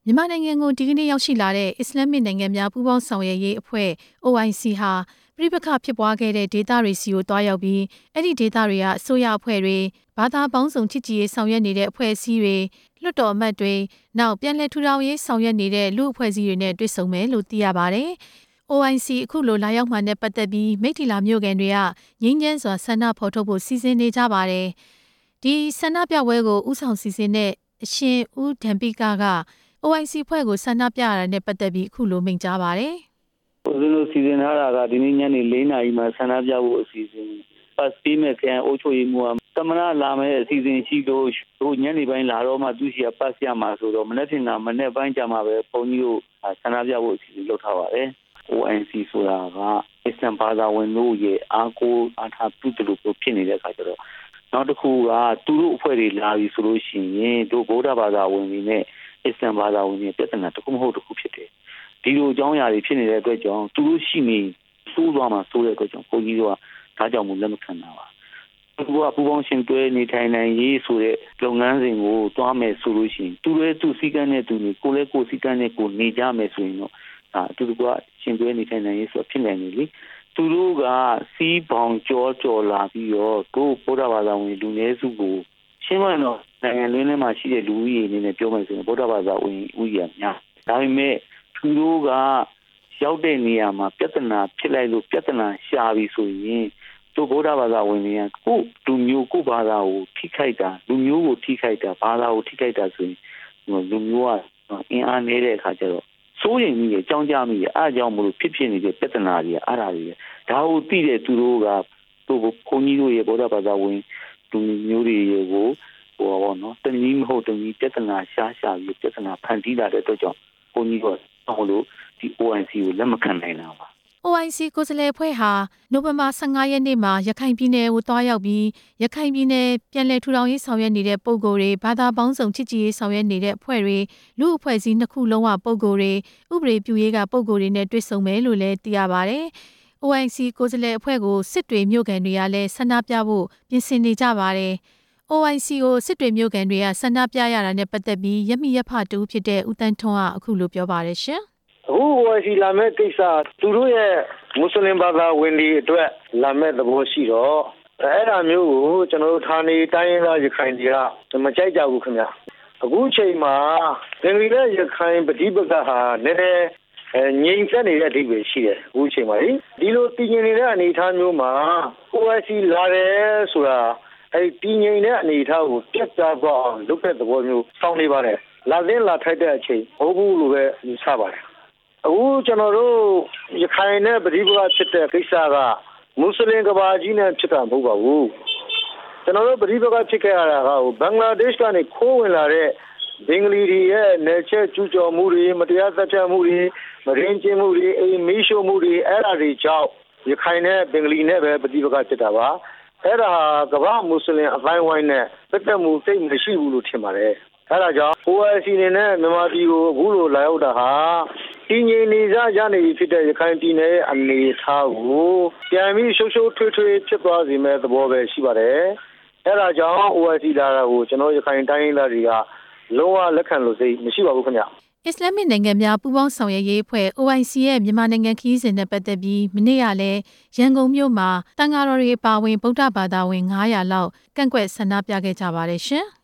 မြန်မာနိုင်ငံကိုဒီကနေ့ရောက်ရှိလာတဲ့အစ္စလာမစ်နိုင်ငံများပူးပေါင်းဆောင်ရွက်ရေးအဖွဲ့ OIC ဟာပြိပခဖြစ်ပွားခဲ့တဲ့ဒေသတွေစီကိုတွားရောက်ပြီးအဲ့ဒီဒေသတွေကအစိုးရအဖွဲ့တွေဘာသာပေါင်းစုံချစ်ကြည်ရေးဆောင်ရွက်နေတဲ့အဖွဲ့အစည်းတွေလွှတ်တော်အမတ်တွေနောက်ပြန်လည်ထူထောင်ရေးဆောင်ရွက်နေတဲ့လူ့အဖွဲ့အစည်းတွေနဲ့တွေ့ဆုံမယ်လို့သိရပါတယ်။ OIC အခုလိုလာရောက်မှနဲ့ပတ်သက်ပြီးမိတ္ထီလာမြို့ကန်တွေကငြိမ်းချမ်းစွာဆန္ဒဖော်ထုတ်ဖို့စီစဉ်နေကြပါတယ်။ဒီဆန္ဒပြပွဲကိုဥဆောင်စီစဉ်တဲ့အရှင်ဦးဒံပိကOIC ဖွဲ့ကိုဆန္ဒပြရတာနဲ့ပတ်သက်ပြီးအခုလိုမိန့်ကြားပါတယ်။ဦးဇင်းတို့စီစဉ်ထားတာကဒီနေ့ညနေ4 နာရီမှာဆန္ဒပြဖို့အစီအစဉ်ပတ်ပေးမဲ့ခရိုင်အုပ်ချုပ်ရေးမှူးကသမဏလာမဲ့အစီအစဉ်ရှိလို့တို့ညနေပိုင်းလာတော့မှသူရှိရပတ်ရမှာဆိုတော့မနေ့ကမနေ့ပိုင်းကြမှာပဲဘုန်းကြီးတို့ဆန္ဒပြဖို့အစီအစဉ်လုပ်ထားပါတယ်။ OIC ဆိုတာကအစ္စလမ်ဘာသာဝင်တို့ရဲ့အားကိုးအားထားပြုတယ်လို့ဖြစ်နေတဲ့အခါကျတော့နောက်တစ်ခုကသူတို့အဖွဲ့တွေလာပြီဆိုလို့ရှိရင်တို့ဗုဒ္ဓဘာသာဝင်တွေနဲ့အစ္စလမ်ဘာသာဝင်တွေပြဿနာတစ်ခုမဟုတ်တစ်ခုဖြစ်တယ်။ဒီလိုအကြောင်းအရာတွေဖြစ်နေတဲ့အတွက်ကြောင့်သူတို့ရှိနေစိုးသွားမှာစိုးတဲ့အတွက်ကြောင့်ဘုန်းကြီးတို့ကဒါကြောင့်မို့လက်မခံတာပါ။သူကပူပေါင်းရှင်တွဲနေထိုင်နိုင်ရေးဆိုတဲ့လုပ်ငန်းစဉ်ကိုတွားမယ်ဆိုလို့ရှိရင်သူလည်းသူစည်းကမ်းနဲ့သူနေကိုလည်းကိုစည်းကမ်းနဲ့ကိုနေကြမယ်ဆိုရင်တော့သူတို့ကရှင်တွဲနေထိုင်နိုင်ရေးဆိုဖြစ်နိုင်တယ်လေ။သူတို့ကစီးပေါင်ကြော်လာပြီးတော့တို့ဗုဒ္ဓဘာသာဝင်လူနည်းစုကိုရှင်းမတော့နိုင်ငံတွင်းထဲမှာရှိတဲ့လူဦးရေအနေနဲ့ပြောမယ်ဆိုရင်ဗုဒ္ဓဘာသာဝင်ဦးရေများဒါပေမဲ့သူတို့ကရောက်တဲ့နေရာမှာပြဿနာဖြစ်လိုက်လို့ပြဿနာရှာပြီဆိုရင်တို့ဗုဒ္ဓဘာသာဝင်တွေကကိုလူမျိုးကိုဘာသာကိုထိခိုက်တာလူမျိုးကိုထိခိုက်တာဘာသာကိုထိခိုက်တာဆိုရင်လူမျိုးကအင်အားနေတဲ့အခါကျတော့စိုးရိမ်မိတယ်ကြောင်းကြမိတယ်အားကြောင့်မလို့ဖြစ်နေတဲ့ပြဿနာတွေအားဒါတွေဒါကိုသိတဲ့သူတို့ကတို့ဘုန်းကြီးတို့ရဲ့ဗုဒ္ဓဘာသာဝင်လူမျိုးတွေကိုတနည်းမဟုတ်တနည်းပြဿနာရှာပြီးပြဿနာဖန်တီးလာတဲ့အတွက်ကြောင့်ဘုန်းကြီးကတော့လို့ဒီ OIC ကိုလက်မခံနိုင်တာပါ။ OIC ကိုယ်စားလှယ်အဖွဲ့ဟာနိုဝင်ဘာ15ရက်နေ့မှာရခိုင်ပြည်နယ်ကိုတွားရောက်ပြီးရခိုင်ပြည်နယ်ပြန်လည်ထူထောင်ရေးဆောင်ရွက်နေတဲ့ပုဂ္ဂိုလ်တွေဘာသာပေါင်းစုံချစ်ကြည်ရေးဆောင်ရွက်နေတဲ့အဖွဲ့တွေလူ့အဖွဲ့အစည်းနှစ်ခုလုံးကပုဂ္ဂိုလ်တွေဥပဒေပြုရေးကပုဂ္ဂိုလ်တွေနဲ့တွေ့ဆုံမယ်လို့လည်းသိရပါတယ်။ OIC ကိုယ်စားလှယ်အဖွဲ့ကိုစစ်တွေမြို့ကန်တွေကလည်းဆန္ဒပြဖို့ပြင်ဆင်နေကြပါတယ်။ OIC ကိုစစ်တွေမြို့ကန်တွေကဆန္ဒပြရတာနဲ့ပတ်သက်ပြီးရမိရဖတူဖြစ်တဲ့ဦးတန်းထွန်းကအခုလိုပြောပါတယ်ရှင်။အခု OIC လာမဲ့ကိစ္စသူတို့ရဲ့မွတ်စလင်ဘာသာဝင်တွေအတွက်လာမဲ့သဘောရှိတော့အဲ့ဒါမျိုးကိုကျွန်တော်တို့ဌာနေတိုင်းရင်းသားရခိုင်တွေကမကြိုက်ကြဘူးခင်ဗျ။အခုချိန်မှာဘင်္ဂလီနဲ့ရခိုင်ပဋိပက္ခဟာနည်းနည်းငြိမ်သက်နေတဲ့အဓိပ္ပာယ်ရှိတယ်အခုချိန်မှာဒီလိုတည်ငြိမ်နေတဲ့အနေအထားမျိုးမှာ OIC လာတယ်ဆိုတာအဲ့တည်ငြိမ်တဲ့အနေအထားကိုပြတ်သားသွားအောင်လုပ်တဲ့သဘောမျိုးစောင့်နေပါတယ်လာထိုက်တဲ့အချိန်မဟုတ်ဘူးလို့ပဲယူဆပါတယ်အခုကျွန်တော်တို့ရခိုင်နဲ့ပဋိပက္ခဖြစ်တဲ့ကိစ္စကမွတ်စလင်ကဘာကြီးနဲ့ဖြစ်တာမဟုတ်ပါဘူးကျွန်တော်တို့ပဋိပက္ခဖြစ်ခဲ့ရတာကဘင်္ဂလားဒေ့ရှ်ကနေခိုးဝင်လာတဲ့ဘင်္ဂလီတွေရဲ့နယ်ချဲကျူးကျော်မှုတွေမတရားသတ်ဖြတ်မှုတွေမရင်းချင်းမှုတွေအိမ်မီးရှို့မှုတွေအဲ့ဒါတွေကြောင့်ရခိုင်နဲ့ဘင်္ဂလီနဲ့ပဲပဋိပက္ခဖြစ်တာပါအဲ့ဒါကမ္ဘာမွတ်စလင်အတိုင်းဝိုင်းနဲ့ပတ်သက်မှုသိမရှိဘူးလို့ထင်ပါတယ်အဲ့ဒါကြောင့် OIC အနေနဲ့မြန်မာပြည်ကိုအခုလိုလာရောက်တာဟာတည်ငြိမ်နေကြနေဖြစ်တဲ့ရခိုင်ပြည်နယ်ရဲ့အနေအထားကိုပြန်ပြီးရှုပ်ရှုပ်ထွေးထွေးဖြစ်သွားစေမဲ့သဘောပဲရှိပါတယ်အဲ့ဒါကြောင့် OIC လာတာကိုကျွန်တော်ရခိုင်တိုင်းရင်းသားတွေကလုံးဝလက်ခံလို့စိတ်မရှိပါဘူးခင်ဗျအစ္စလာမစ်နိုင်ငံများပူးပေါင်းဆောင်ရွက်ရေးအဖွဲ့ OIC ရဲ့မြန်မာနိုင်ငံခရီးစဉ်နဲ့ပတ်သက်ပြီးမနေ့ကလည်းရန်ကုန်မြို့မှာတန်ဃာတော်တွေအပါအဝင်ဗုဒ္ဓဘာသာဝင်900လောက်ကန့်ကွက်ဆန္ဒပြခဲ့ကြပါတယ်ရှင်။